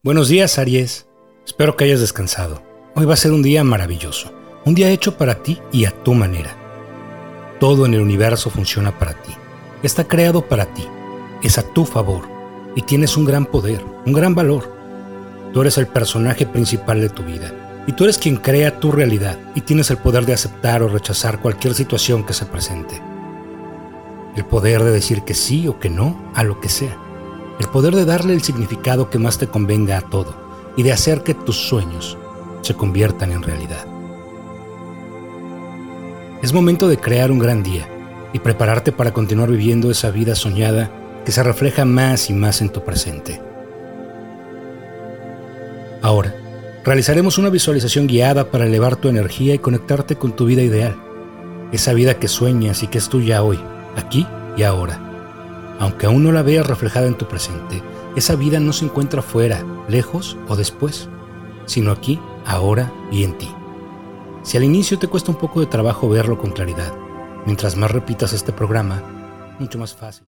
Buenos días, Aries. Espero que hayas descansado. Hoy va a ser un día maravilloso. Un día hecho para ti y a tu manera. Todo en el universo funciona para ti. Está creado para ti. Es a tu favor. Y tienes un gran poder, un gran valor. Tú eres el personaje principal de tu vida. Y tú eres quien crea tu realidad. Y tienes el poder de aceptar o rechazar cualquier situación que se presente. El poder de decir que sí o que no a lo que sea. El poder de darle el significado que más te convenga a todo y de hacer que tus sueños se conviertan en realidad. Es momento de crear un gran día y prepararte para continuar viviendo esa vida soñada que se refleja más y más en tu presente. Ahora, realizaremos una visualización guiada para elevar tu energía y conectarte con tu vida ideal. Esa vida que sueñas y que es tuya hoy, aquí y ahora. Aunque aún no la veas reflejada en tu presente, esa vida no se encuentra fuera, lejos o después, sino aquí, ahora y en ti. Si al inicio te cuesta un poco de trabajo verlo con claridad, mientras más repitas este programa, mucho más fácil.